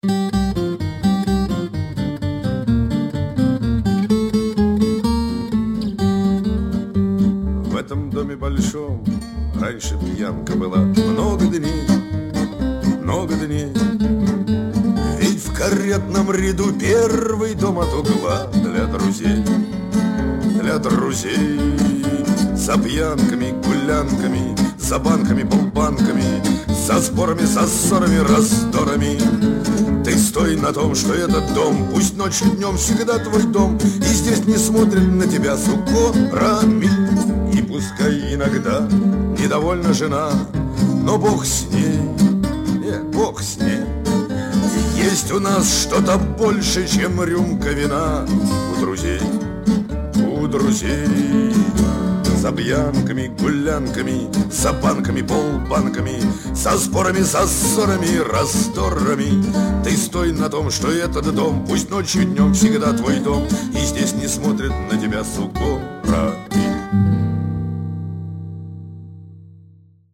В этом доме большом раньше пьянка была. Много дней, много дней. Ведь в каретном ряду первый дом от угла для друзей. Для друзей. За пьянками, гулянками, за банками, полбанками, за спорами, за ссорами, раздорами. Ты стой на том, что этот дом, пусть ночью, днем всегда твой дом, и здесь не смотрят на тебя с укорами. И пускай иногда недовольна жена, но Бог с ней, нет, Бог с ней. Есть у нас что-то больше, чем рюмка вина у друзей, у друзей. За пьянками, гулянками, за банками, полбанками, со спорами, за ссорами, раздорами. Ты стой на том, что этот дом, пусть ночью, днем всегда твой дом, и здесь не смотрят на тебя с укорами.